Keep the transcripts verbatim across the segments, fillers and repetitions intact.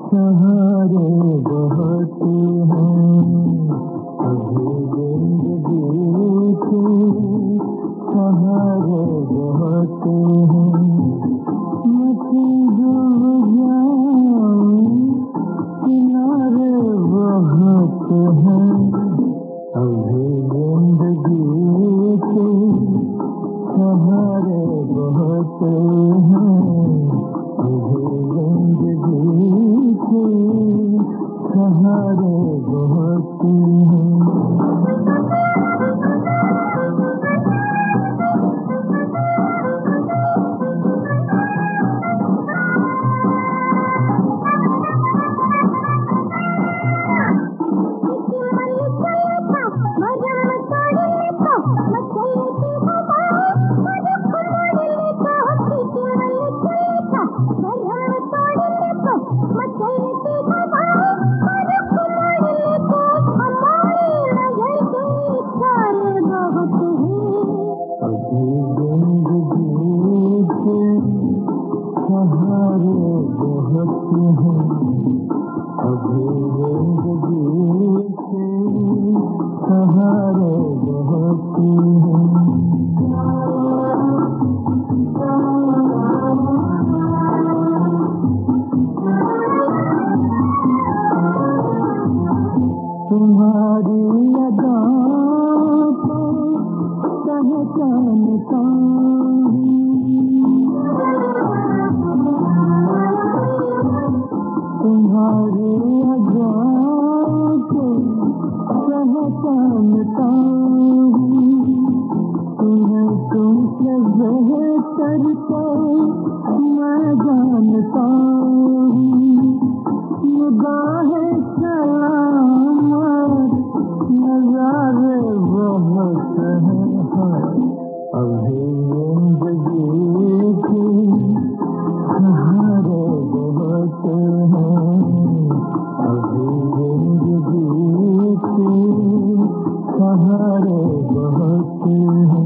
सहारे बहुत हैं अभी जिंदगी के सहारे बहुत हैं मैं डूब जाऊं किनारे बहुत हैं अभी जिंदगी के सहारे बहुत हैं अभी जिंदगी के सहारे बहुत हैं। तुम्हारी अदाओं को पहचानता तुम्हारी अदाओं को पहचानता तुम्हें तुमसे बेहतर को मैं जानता निगाहें सलामत नज़ारे बहुत हैं अभी जिंदगी के सहारे बहुत हैं अभी जिंदगी के सहारे बहुत हैं।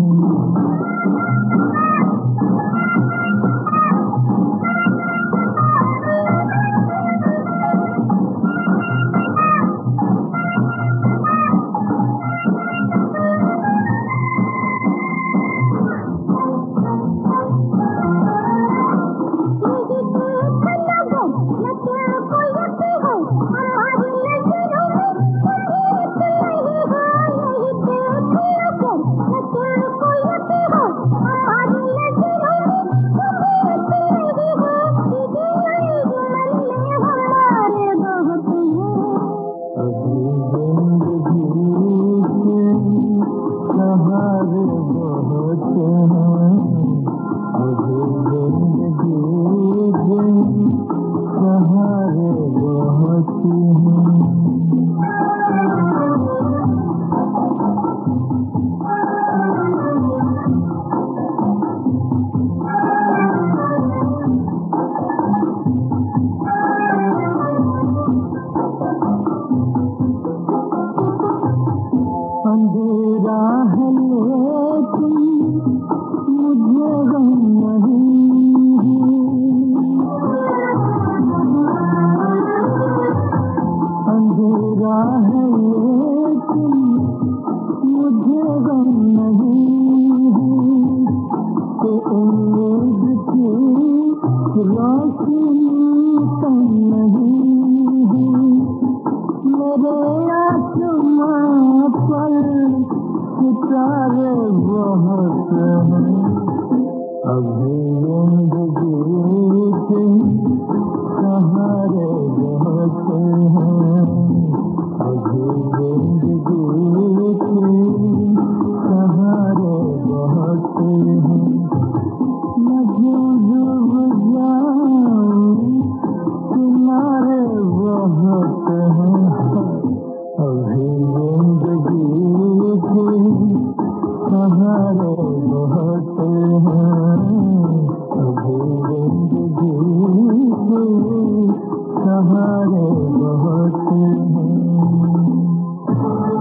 अंधेरा है लेकिन मुझे गम नहीं अंधेरा है लेकिन मुझे गम नहीं तो उम्मीद की रोशनी कम नहीं मेरे आसमां पर सितारे बहुत हैं अभी जिंदगी के सहारे बहुत हैं अभी जिंदगी के सहारे बहुत हैं मैं डूब जाऊं किनारे बहुत हैं अभी जिंदगी के सहारे बहुत हैं अभी जिंदगी के सहारे बहुत हैं।